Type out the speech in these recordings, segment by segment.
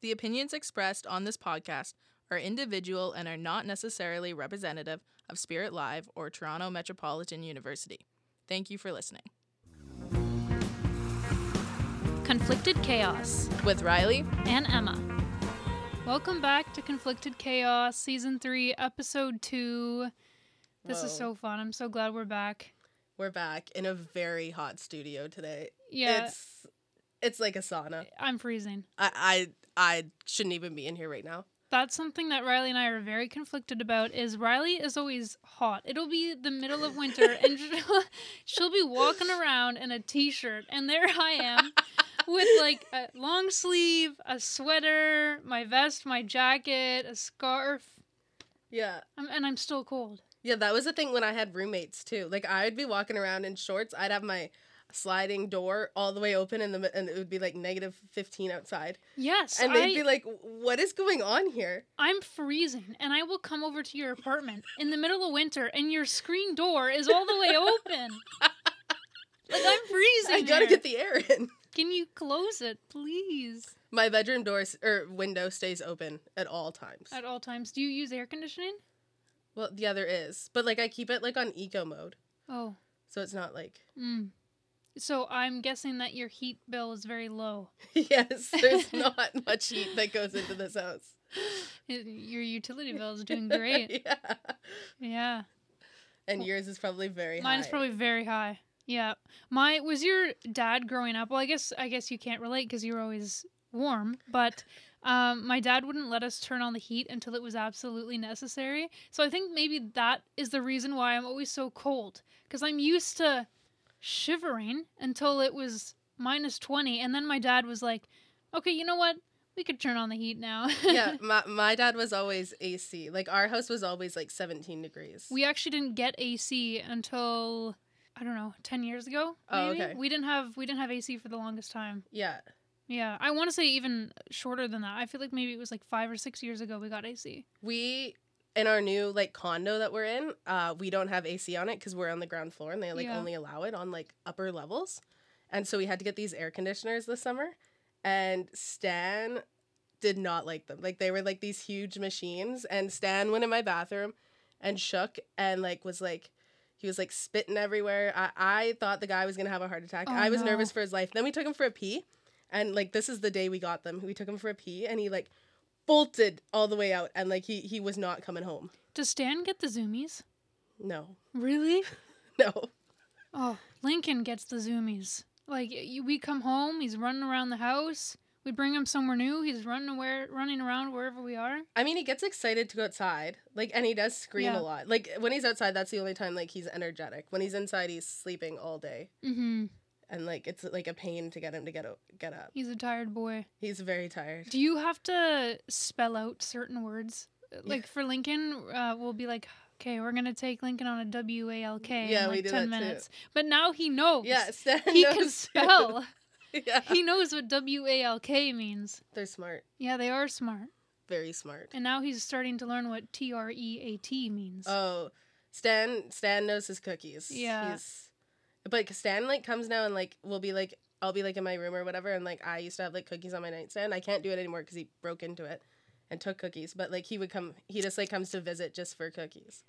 The opinions expressed on this podcast are individual and are not necessarily representative of Spirit Live or Toronto Metropolitan University. Thank you for listening. Conflicted Chaos With Riley and Emma. Welcome back to Conflicted Chaos, Season 3, Episode 2. This is so fun. I'm so glad we're back. We're back in a very hot studio today. Yeah. It's like a sauna. I'm freezing. I shouldn't even be in here right now. That's something that Riley and I are very conflicted about, is Riley is always hot. It'll be the middle of winter, and she'll be walking around in a t-shirt, and there I am with, like, a long sleeve, a sweater, my vest, my jacket, a scarf. Yeah. And I'm still cold. Yeah, that was the thing when I had roommates, too. Like, I'd be walking around in shorts. I'd have my sliding door all the way open, and it would be, like, negative 15 outside. Yes. And they'd be like, what is going on here? I'm freezing, and I will come over to your apartment in the middle of winter, and your screen door is all the way open. Like, I'm freezing. I gotta get the air in. Can you close it, please? My bedroom door or window stays open at all times. At all times. Do you use air conditioning? Well, yeah, there is. But, like, I keep it, like, on eco mode. Oh. So it's not, like... So I'm guessing that your heat bill is very low. Yes, there's not much heat that goes into this house. Your utility bill is doing great. Yeah. Yeah. And yours is probably very high. Mine is probably very high. Yeah. Was your dad growing up? Well, I guess you can't relate because you're always warm, but my dad wouldn't let us turn on the heat until it was absolutely necessary. So I think maybe that is the reason why I'm always so cold, because I'm used to shivering until it was minus 20, and then my dad was like, okay, you know what? We could turn on the heat now. Yeah, my dad was always AC. Like, our house was always, like, 17 degrees. We actually didn't get AC until, I don't know, 10 years ago, maybe? Oh, okay. We didn't have AC for the longest time. Yeah. Yeah, I want to say even shorter than that. I feel like maybe it was like 5 or 6 years ago we got AC. In our new, like, condo that we're in, we don't have AC on it because we're on the ground floor and they, like, only allow it on, like, upper levels. And so we had to get these air conditioners this summer. And Stan did not like them. Like, they were, like, these huge machines. And Stan went in my bathroom and shook and, like, he was, like, spitting everywhere. I thought the guy was going to have a heart attack. Oh, I was no. nervous for his life. Then we took him for a pee. And, like, this is the day we got them. We took him for a pee and he, like, bolted all the way out, and, like, he was not coming home. Does Stan get the zoomies? No. Really? No. Oh, Lincoln gets the zoomies. Like, we come home, he's running around the house. We bring him somewhere new, he's running around wherever we are. I mean, he gets excited to go outside, like, and he does scream a lot. Like, when he's outside, that's the only time, like, he's energetic. When he's inside, he's sleeping all day. Mm-hmm. And, like, it's, like, a pain to get him to get up. He's a tired boy. He's very tired. Do you have to spell out certain words? Like, for Lincoln, we'll be like, okay, we're going to take Lincoln on a W-A-L-K in, like, 10 minutes. Too. But now he knows. Yeah, Stan He knows can spell. Yeah. He knows what W-A-L-K means. They're smart. Yeah, they are smart. Very smart. And now he's starting to learn what T-R-E-A-T means. Oh, Stan knows his cookies. Yeah. But Stan, like, comes now and, like, I'll be, like, in my room or whatever, and, like, I used to have, like, cookies on my nightstand. I can't do it anymore because he broke into it and took cookies. But, like, he just, like, comes to visit just for cookies.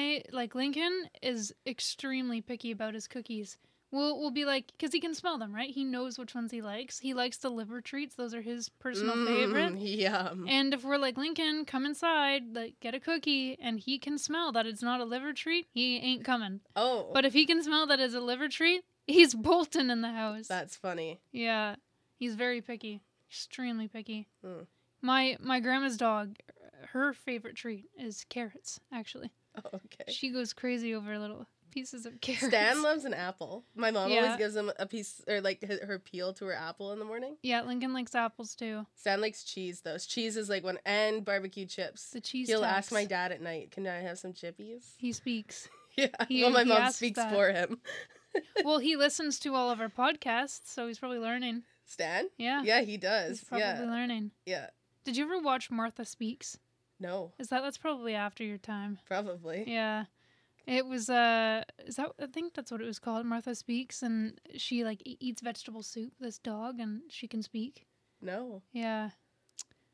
Lincoln is extremely picky about his cookies. We'll be like, because he can smell them, right? He knows which ones he likes. He likes the liver treats. Those are his personal favorite. Yum. And if we're like, Lincoln, come inside, like, get a cookie, and he can smell that it's not a liver treat, he ain't coming. Oh. But if he can smell that it's a liver treat, he's bolting in the house. That's funny. Yeah. He's very picky. Extremely picky. Mm. My grandma's dog, her favorite treat is carrots, actually. Oh, okay. She goes crazy over little pieces of carrots. Stan loves an apple. My mom always gives him a piece, or, like, her peel to her apple in the morning. Yeah, Lincoln likes apples too. Stan likes cheese, though. Cheese is, like, and barbecue chips. The cheese He'll tax. ask my dad at night, can I have some chippies? He speaks. Yeah, He my mom asks speaks that. for him. Well, he listens to all of our podcasts, so he's probably learning. Stan? Yeah. Yeah, he does. He's probably learning. Yeah. Did you ever watch Martha Speaks? No. That's probably after your time. Probably. Yeah. It was, I think that's what it was called, Martha Speaks, and she, like, eats vegetable soup, this dog, and she can speak. No. Yeah.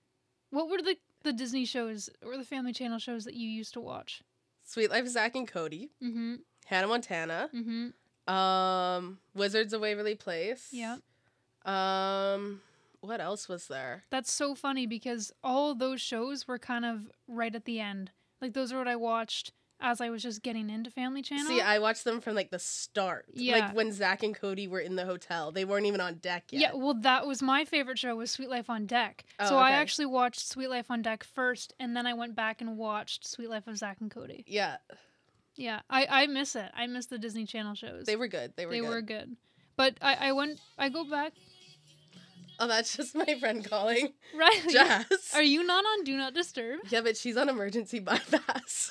What were the Disney shows or the Family Channel shows that you used to watch? Sweet Life of Zack and Cody. Mm-hmm. Hannah Montana. Mm-hmm. Wizards of Waverly Place. Yeah. What else was there? That's so funny because all of those shows were kind of right at the end. Like, those are what I watched as I was just getting into Family Channel. See, I watched them from, like, the start. Yeah. Like, when Zack and Cody were in the hotel. They weren't even on deck yet. Yeah, well, that was my favorite show, was Sweet Life on Deck. So I actually watched Sweet Life on Deck first, and then I went back and watched Sweet Life of Zack and Cody. Yeah. Yeah, I miss it. I miss the Disney Channel shows. They were good. They were good. But I go back. Oh, that's just my friend calling. Riley. Jazz. Are you not on Do Not Disturb? Yeah, but she's on emergency bypass.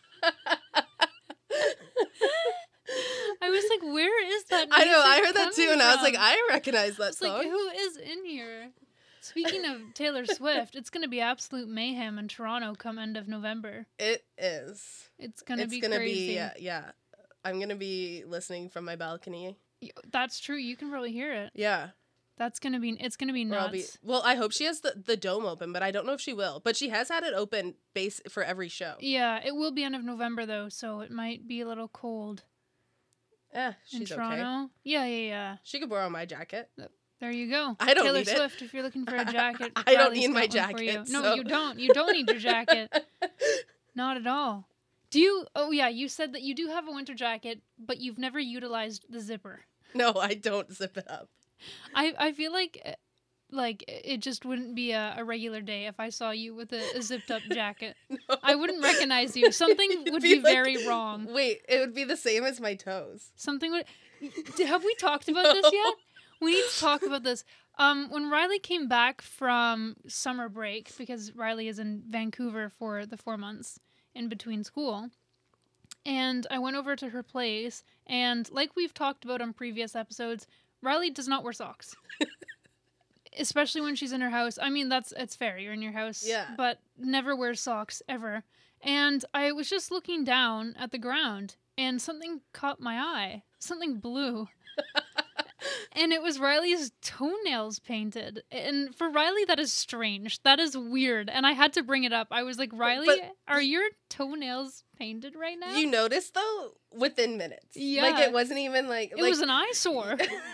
I was like, where is that I know, music I heard that too, and I was like, from? I recognize that It's song. like, who is in here? Speaking of Taylor Swift, it's going to be absolute mayhem in Toronto come end of November. It is. It's going to be gonna crazy. Yeah. I'm going to be listening from my balcony. That's true. You can probably hear it. Yeah. It's going to be nuts. Well, I hope she has the dome open, but I don't know if she will. But she has had it open for every show. Yeah, it will be end of November, though, so it might be a little cold. She's in Toronto. okay. Yeah. She could borrow my jacket. There you go. I don't Taylor need Swift, if you're looking for a jacket. I don't Riley's need my got one for you. jacket, No, so- you don't. You don't need your jacket. Not at all. Do you? Oh, yeah, you said that you do have a winter jacket, but you've never utilized the zipper. No, I don't zip it up. I feel like it just wouldn't be a regular day if I saw you with a zipped up jacket. No. I wouldn't recognize you. Something It'd would be be like- very wrong. Wait, it would be the same as my toes. Something would. Have we talked about this yet? We need to talk about this. When Riley came back from summer break, because Riley is in Vancouver for the 4 months in between school, and I went over to her place, and like we've talked about on previous episodes, Riley does not wear socks. Especially when she's in her house. I mean, it's fair. You're in your house. Yeah. But never wears socks, ever. And I was just looking down at the ground, and something caught my eye. Something blue. And it was Riley's toenails painted. And for Riley, that is strange. That is weird. And I had to bring it up. I was like, Riley, are your toenails painted right now? You noticed, though, within minutes. Yeah. Like, it wasn't even like... It was an eyesore.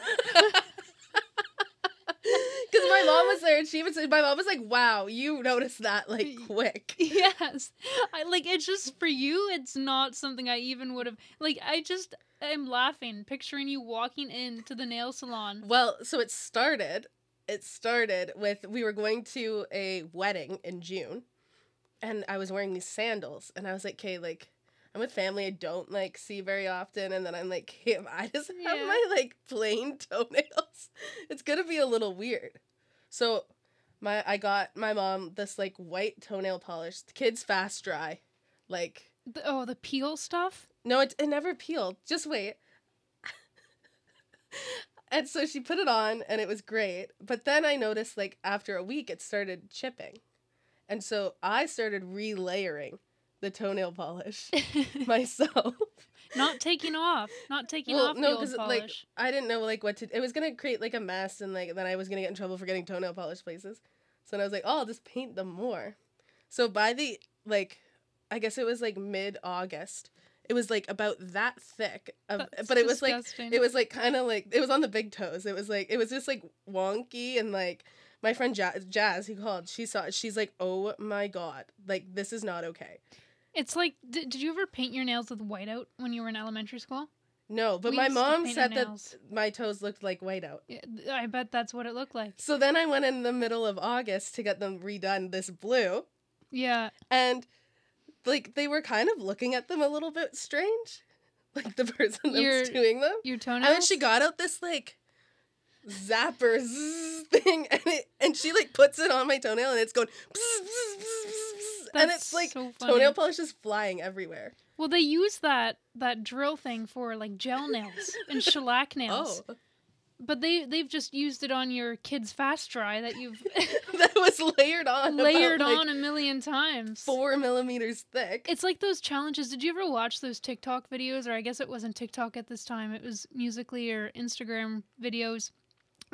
Because my mom was there, and my mom was like, wow, you noticed that, like, quick. Yes. It's just for you, it's not something I even would have... I'm laughing, picturing you walking into the nail salon. Well, so it started with, we were going to a wedding in June, and I was wearing these sandals, and I was like, okay, like, I'm with family I don't, like, see very often, and then I'm like, hey, if I just have my, like, plain toenails, it's gonna be a little weird. So, I got my mom this, like, white toenail polish, Kids Fast Dry, like... The peel stuff? No, it never peeled. Just wait. And so she put it on, and it was great. But then I noticed, like, after a week, it started chipping. And so I started relayering the toenail polish myself. Not taking off the old polish. Like, I didn't know, like, what to... It was going to create, like, a mess, and, like, then I was going to get in trouble for getting toenail polish places. So then I was like, oh, I'll just paint them more. So by the, like... I guess it was like mid-August. It was like about that thick. But it was disgusting. like kind of like, it was on the big toes. It was just like wonky, and like my friend Jazz, who called, she saw it. She's like, oh my God, like this is not okay. It's like, did you ever paint your nails with whiteout when you were in elementary school? No, but my mom said that my toes looked like whiteout. Yeah, I bet that's what it looked like. So then I went in the middle of August to get them redone, this blue. Yeah. And like, they were kind of looking at them a little bit strange. Like, the person that was doing them. Your toenails? And then she got out this, like, zapper thing, and she, like, puts it on my toenail, and it's going... and it's, like, so funny. Toenail polish is flying everywhere. Well, they use that drill thing for, like, gel nails and shellac nails. Oh. But they've just used it on your Kids Fast Dry that you've that was layered on a million times. 4 millimeters thick. It's like those challenges. Did you ever watch those TikTok videos? Or I guess it wasn't TikTok at this time. It was Musical.ly or Instagram videos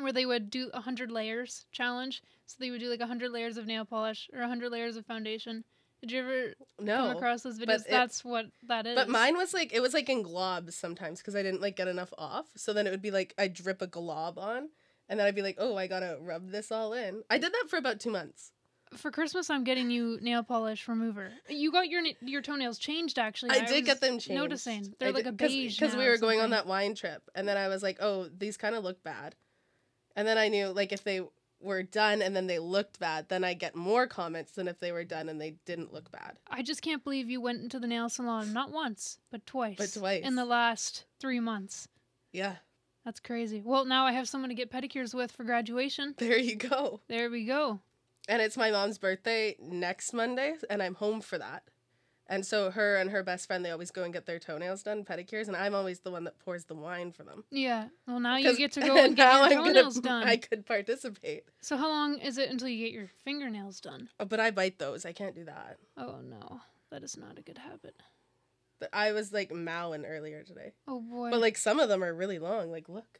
where they would do 100 layers challenge. So they would do like 100 layers of nail polish or 100 layers of foundation. Did you ever come across those videos? That's what that is. But mine was like, it was like in globs sometimes because I didn't like get enough off. So then it would be like, I'd drip a glob on and then I'd be like, oh, I gotta rub this all in. I did that for about 2 months. For Christmas, I'm getting you nail polish remover. You got your toenails changed, actually. I did get them changed. Noticing. They're like a beige because we were going on that wine trip. And then I was like, oh, these kind of look bad. And then I knew, like, if they were done and then they looked bad, then I get more comments than if they were done and they didn't look bad. I just can't believe you went into the nail salon not once, but twice. But twice. In the last 3 months. Yeah. That's crazy. Well, now I have someone to get pedicures with for graduation. There you go. There we go. And it's my mom's birthday next Monday, and I'm home for that. And so her and her best friend, they always go and get their toenails done, pedicures, and I'm always the one that pours the wine for them. Yeah. Well, now you get to go and get your toenails done. I could participate. So how long is it until you get your fingernails done? Oh, but I bite those. I can't do that. Oh, no. That is not a good habit. I was, like, mowing earlier today. Oh, boy. But, like, some of them are really long. Like, look.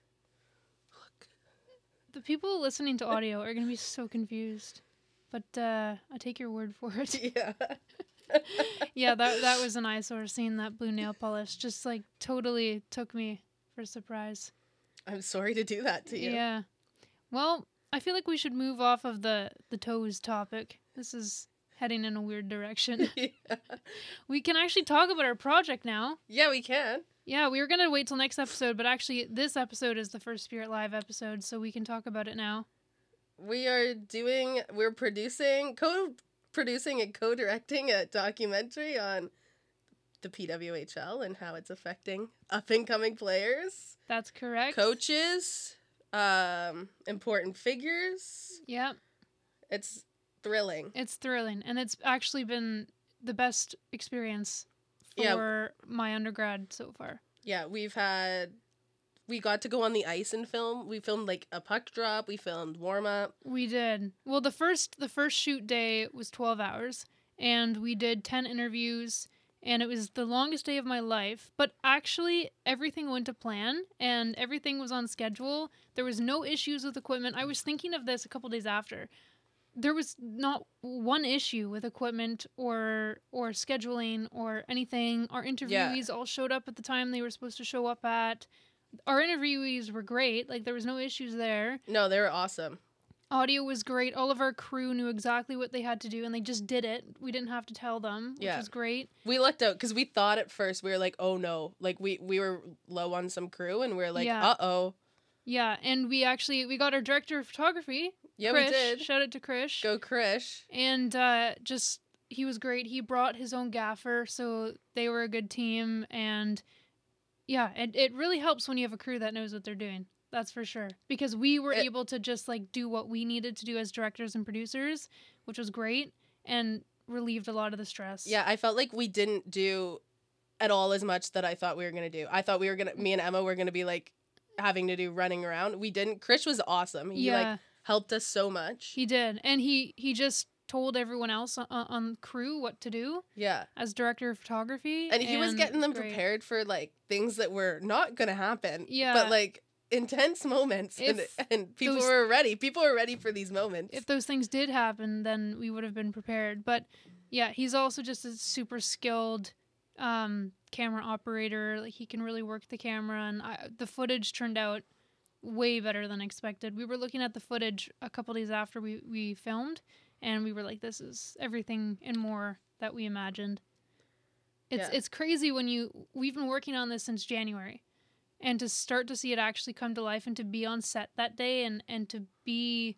The people listening to audio are going to be so confused. But I take your word for it. Yeah. Yeah, that was an eyesore, seeing that blue nail polish. Just, like, totally took me for a surprise. I'm sorry to do that to you. Yeah. Well, I feel like we should move off of the toes topic. This is heading in a weird direction. Yeah. We can actually talk about our project now. Yeah, we can. Yeah, we were going to wait till next episode, but actually this episode is the first Spirit Live episode, so we can talk about it now. We're co-producing and co-directing a documentary on the PWHL and how it's affecting up-and-coming players. That's correct. Coaches, important figures. Yeah. It's thrilling. It's thrilling, and it's actually been the best experience for my undergrad so far. Yeah, we got to go on the ice and film. We filmed like a puck drop. We filmed warm up. We did. Well, the first shoot day was 12 hours, and we did 10 interviews, and it was the longest day of my life. But actually, everything went to plan, and everything was on schedule. There was no issues with equipment. I was thinking of this a couple days after. There was not one issue with equipment or scheduling or anything. Our interviewees all showed up at the time they were supposed to show up at. Our interviewees were great. Like, there was no issues there. No, they were awesome. Audio was great. All of our crew knew exactly what they had to do, and they just did it. We didn't have to tell them, which was great. We lucked out, because we thought at first, we were like, oh no. Like, we were low on some crew, and we were like, uh-oh. Yeah, and we got our director of photography. Yeah, Krish. we did. Shout out to Krish. Go Krish. And he was great. He brought his own gaffer, so they were a good team, and... yeah, it really helps when you have a crew that knows what they're doing. That's for sure. Because we were able to just, like, do what we needed to do as directors and producers, which was great, and relieved a lot of the stress. Yeah, I felt like we didn't do at all as much that I thought we were going to do. I thought me and Emma were going to be, like, having to do running around. We didn't. Krish was awesome. He, like, helped us so much. He did. And he just told everyone else on crew what to do. Yeah. As director of photography. And he was getting them prepared for, like, things that were not going to happen. Yeah. But, like, intense moments. And people were ready. People were ready for these moments. If those things did happen, then we would have been prepared. But, yeah, he's also just a super skilled camera operator. Like, he can really work the camera. And the footage turned out way better than expected. We were looking at the footage a couple days after we filmed. And we were like, this is everything and more that we imagined. It's crazy when we've been working on this since January. And to start to see it actually come to life and to be on set that day and to be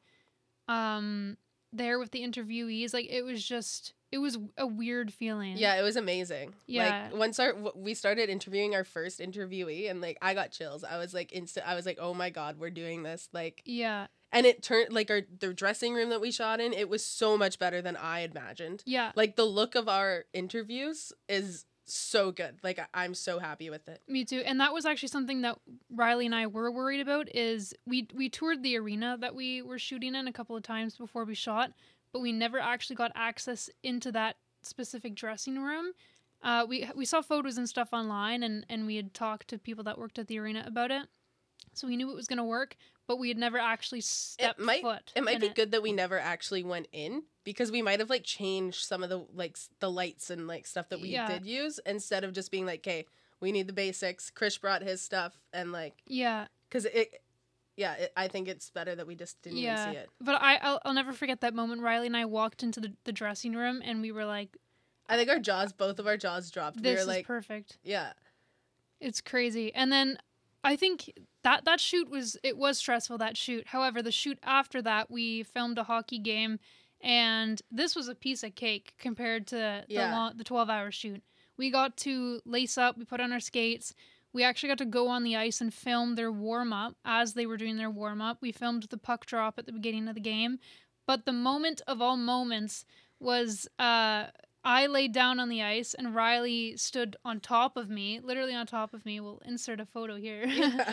there with the interviewees, like, it was a weird feeling. Yeah, it was amazing. Yeah. Like, once we started interviewing our first interviewee, and, like, I got chills. I was like, oh my God, we're doing this. Like, yeah. And it turned, like, the dressing room that we shot in, it was so much better than I imagined. Yeah. Like, the look of our interviews is so good. Like, I'm so happy with it. Me too. And that was actually something that Riley and I were worried about, is we toured the arena that we were shooting in a couple of times before we shot, but we never actually got access into that specific dressing room. We saw photos and stuff online, and we had talked to people that worked at the arena about it. So we knew it was going to work, but we had never actually stepped foot. It might be good that we never actually went in, because we might have like changed some of the like the lights and like stuff that we did use, instead of just being like, okay, we need the basics. Krish brought his stuff, and like, because I think it's better that we just didn't even see it. But I'll never forget that moment. Riley and I walked into the dressing room, and we were like, I think both of our jaws dropped. This we were like, is perfect. Yeah. It's crazy. And then I think that shoot was stressful, that shoot. However, the shoot after that, we filmed a hockey game, and this was a piece of cake compared to the 12-hour shoot. We got to lace up, we put on our skates. We actually got to go on the ice and film their warm-up as they were doing their warm-up. We filmed the puck drop at the beginning of the game. But the moment of all moments was I laid down on the ice and Riley stood on top of me, literally on top of me. We'll insert a photo here.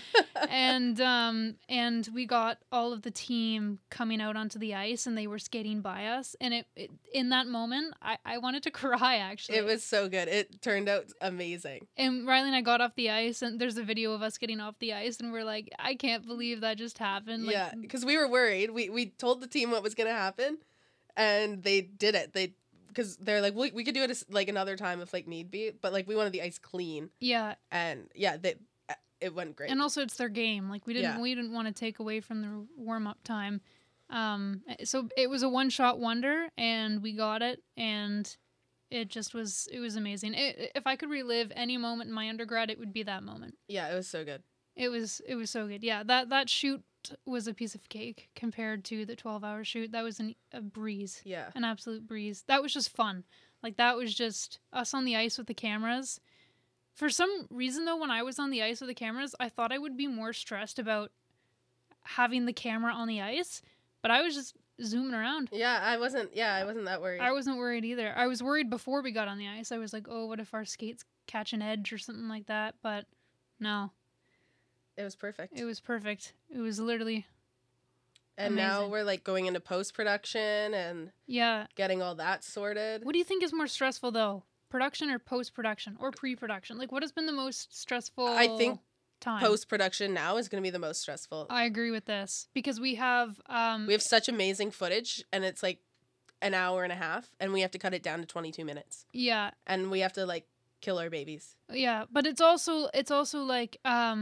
And we got all of the team coming out onto the ice and they were skating by us. And it in that moment, I wanted to cry, actually. It was so good. It turned out amazing. And Riley and I got off the ice, and there's a video of us getting off the ice, and we're like, I can't believe that just happened. Like, yeah, because we were worried. We told the team what was going to happen, and they did it. Because they're like, we could do it like another time if like need be, but like we wanted the ice clean. Yeah. And it went great. And also it's their game. Like we didn't want to take away from their warm up time. So it was a one-shot wonder, and we got it, and it was amazing. If I could relive any moment in my undergrad, it would be that moment. Yeah, it was so good. It was so good. Yeah, that shoot was a piece of cake compared to the 12-hour shoot. That was a breeze. Yeah. An absolute breeze. That was just fun. Like, that was just us on the ice with the cameras. For some reason, though, when I was on the ice with the cameras, I thought I would be more stressed about having the camera on the ice, but I was just zooming around. Yeah, I wasn't that worried. I wasn't worried either. I was worried before we got on the ice. I was like, oh, what if our skates catch an edge or something like that? But no. It was perfect. It was perfect. It was literally and amazing. Now we're like going into post-production and getting all that sorted. What do you think is more stressful, though? Production or post-production or pre-production? Like, what has been the most stressful I think time? Post-production now is going to be the most stressful. I agree with this because we have such amazing footage, and it's like an hour and a half, and we have to cut it down to 22 minutes. Yeah. And we have to like kill our babies. Yeah, but it's also like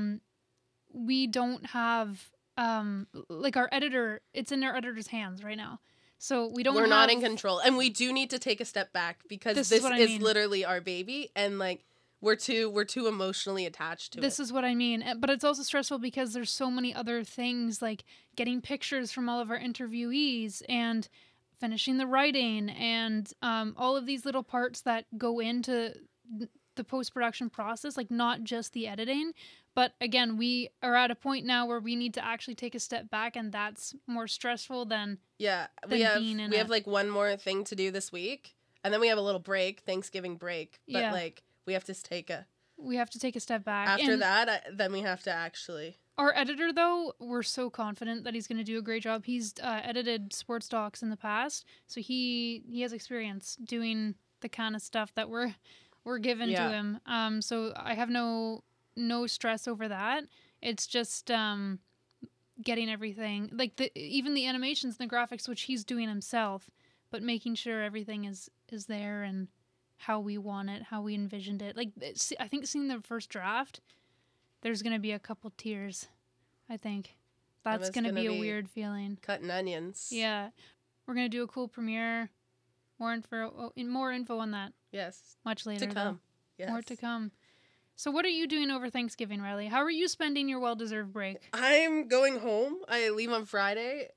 we don't have like our editor, it's in our editor's hands right now. So we're not in control, and we do need to take a step back because this is literally our baby, and like we're too emotionally attached to it. This is what I mean. But it's also stressful because there's so many other things, like getting pictures from all of our interviewees and finishing the writing and all of these little parts that go into the post-production process, like not just the editing. But again, we are at a point now where we need to actually take a step back, and that's more stressful than we have like one more thing to do this week, and then we have a little break, Thanksgiving break. But like we have to take a step back. After that, then we have to actually. Our editor, though, we're so confident that he's going to do a great job. He's edited sports docs in the past, so he has experience doing the kind of stuff that we're given to him. So I have no stress over that. It's just getting everything, like even the animations and the graphics, which he's doing himself, but making sure everything is there and how we want it, how we envisioned it. Like, I think seeing the first draft, there's going to be a couple tears, I think. That's going to be a weird feeling. Cutting onions. Yeah. We're going to do a cool premiere. More info on that. Yes. Much later. To come. Yes. More to come. So what are you doing over Thanksgiving, Riley? How are you spending your well-deserved break? I'm going home. I leave on Friday.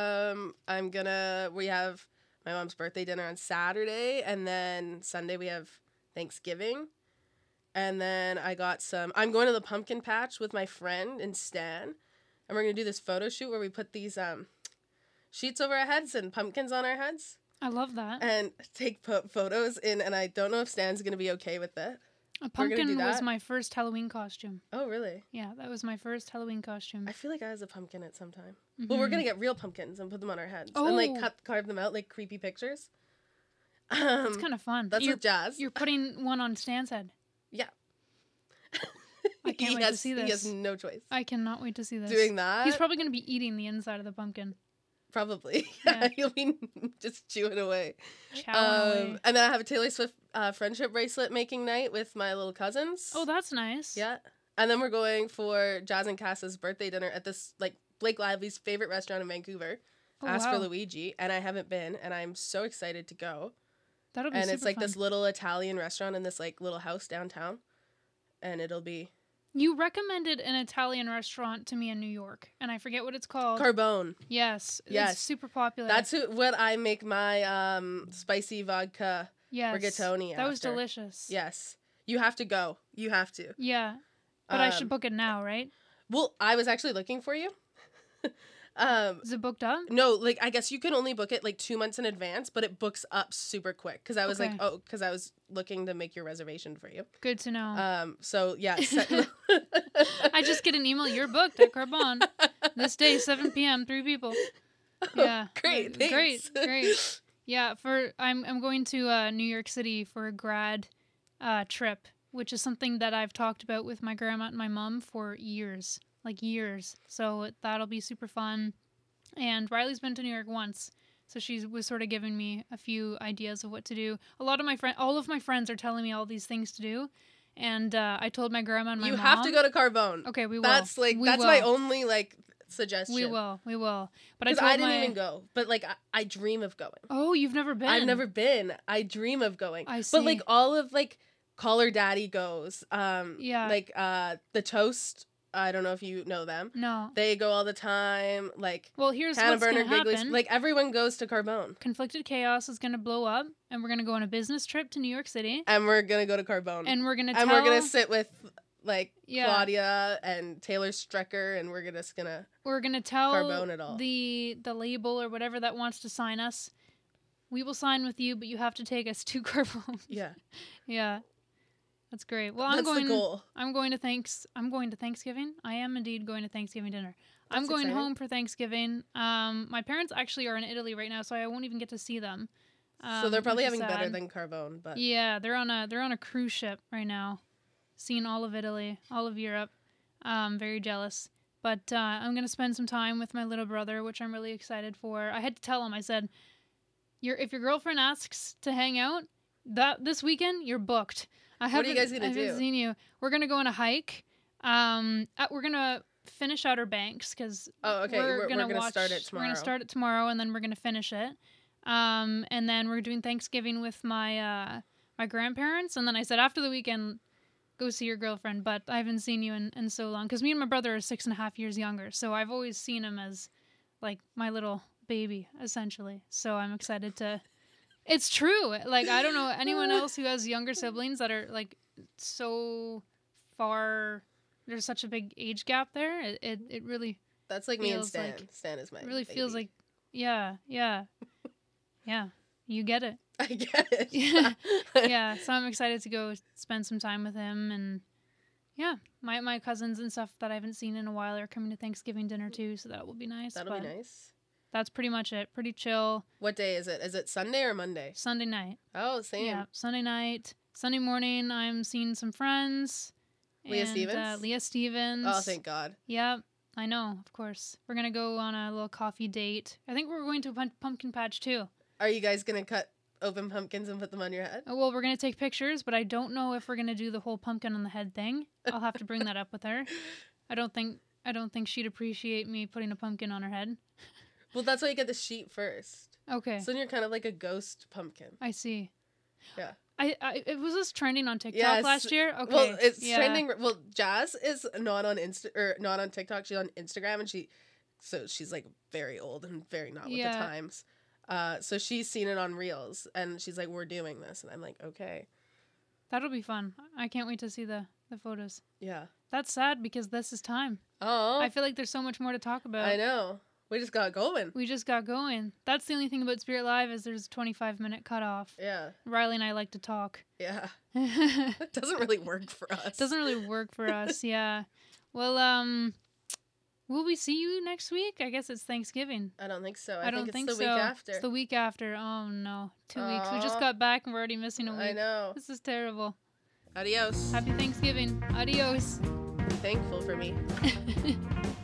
We have my mom's birthday dinner on Saturday, and then Sunday we have Thanksgiving. And then I'm going to the pumpkin patch with my friend and Stan, and we're going to do this photo shoot where we put these sheets over our heads and pumpkins on our heads. I love that. And take photos in, and I don't know if Stan's going to be okay with it. A pumpkin was my first Halloween costume. Oh, really? Yeah, that was my first Halloween costume. I feel like I was a pumpkin at some time. Mm-hmm. Well, we're going to get real pumpkins and put them on our heads. And, like, carve them out, like, creepy pictures. It's kind of fun. That's with Jazz. You're putting one on Stan's head. Yeah. I can't wait to see this. He has no choice. I cannot wait to see this. Doing that? He's probably going to be eating the inside of the pumpkin. Probably. Yeah. He'll be just chewing away. Chowing away. And then I have a Taylor Swift friendship bracelet making night with my little cousins. Oh, that's nice. Yeah. And then we're going for Jazz and Cass's birthday dinner at this, like, Blake Lively's favorite restaurant in Vancouver. Oh, Ask wow. for Luigi. And I haven't been, and I'm so excited to go. That'll be and super it's like fun. this little Italian restaurant in this like little house downtown. And it'll be You recommended an Italian restaurant to me in New York, and I forget what it's called. Carbone. Yes. Yes. It's super popular. That's what I make my spicy vodka rigatoni That was after. delicious. Yes. You have to go. You have to. Yeah. But I should book it now, right? Well, I was actually looking for you. Is it booked up? No, like I guess you can only book it like 2 months in advance, but it books up super quick because I was Okay. because I was looking to make your reservation for you. Good to know. So yeah. I just get an email. You're booked at Carbone this day, 7 p.m. 3 people. Yeah. Great. Thanks. Great. Yeah. I'm going to New York City for a grad trip, which is something that I've talked about with my grandma and my mom for years. Like years. So that'll be super fun. And Riley's been to New York once. So she was sort of giving me a few ideas of what to do. All of my friends are telling me all these things to do. And I told my grandma and my mom. You have to go to Carbone. Okay, we will. That's my only like suggestion. We will. But I didn't even go. But like I dream of going. Oh, you've never been? I've never been. I dream of going. I see. But like all of like Caller Daddy goes. Yeah. Like the Toast. I don't know if you know them. No. They go all the time. Like Well, here's Hannah what's going to happen. Like everyone goes to Carbone. Conflicted Chaos is going to blow up, and we're going to go on a business trip to New York City. And we're gonna go to Carbone. And we're going to we're gonna sit with like Yeah. Claudia and Taylor Strecker, and we're just gonna tell Carbone it all. the label or whatever that wants to sign us. We will sign with you, but you have to take us to Carbone. Yeah. Yeah. That's great. Well, That's the goal. I'm going to Thanksgiving. I am indeed going to Thanksgiving dinner. I'm That's going exciting. home for Thanksgiving. My parents actually are in Italy right now, so I won't even get to see them. So they're probably which is having better sad. than Carbone, but Yeah, they're on a cruise ship right now, seeing all of Italy, all of Europe. Very jealous. But I'm gonna spend some time with my little brother, which I'm really excited for. I had to tell him. I said, if your girlfriend asks to hang out this weekend, you're booked. What are you guys gonna I haven't do? seen you. We're gonna go on a hike. We're gonna finish Outer Banks because we're gonna start it tomorrow. We're gonna start it tomorrow, and then we're gonna finish it. And then we're doing Thanksgiving with my my grandparents. And then I said after the weekend, go see your girlfriend. But I haven't seen you in so long because me and my brother are 6.5 years younger. So I've always seen him as like my little baby, essentially. So I'm excited to. It's true. Like, I don't know anyone else who has younger siblings that are, like, so far... There's such a big age gap there. It really... That's like me and feels Stan. like- Stan is my It really baby. feels like... Yeah. Yeah. You get it. I get it. Yeah. Yeah. So I'm excited to go spend some time with him. And, yeah. My cousins and stuff that I haven't seen in a while are coming to Thanksgiving dinner, too. So that will be nice. That'll be but nice. That's pretty much it. Pretty chill. What day is it? Is it Sunday or Monday? Sunday night. Oh, same. Yeah, Sunday night. Sunday morning, I'm seeing some friends. Leah and, Stevens? Leah Stevens. Oh, thank God. Yep, I know, of course. We're going to go on a little coffee date. I think we're going to a pumpkin patch, too. Are you guys going to cut open pumpkins and put them on your head? Oh, well, we're going to take pictures, but I don't know if we're going to do the whole pumpkin on the head thing. I'll have to bring that up with her. I don't think she'd appreciate me putting a pumpkin on her head. Well, that's why you get the sheet first. Okay. So then you're kind of like a ghost pumpkin. I see. Yeah. It was this trending on TikTok Yes. last year? Okay. Well, it's yeah. trending. Well, Jazz is not on not on TikTok. She's on Instagram, and she's like very old and very not with the times. So she's seen it on Reels, and she's like, "We're doing this," and I'm like, "Okay." That'll be fun. I can't wait to see the photos. Yeah. That's sad because this is time. Oh. I feel like there's so much more to talk about. I know. We just got going. We just got going. That's the only thing about Spirit Live is there's a 25-minute cutoff. Yeah. Riley and I like to talk. Yeah. Doesn't It doesn't really work for us. really work for us, yeah. Well, will we see you next week? I guess it's Thanksgiving. I don't think so. I don't it's think the so. week after. It's the week after. Oh, no. 2 weeks. We just Aw. got back and we're already missing a week. I know. This is terrible. Adios. Happy Thanksgiving. Adios. thankful for me.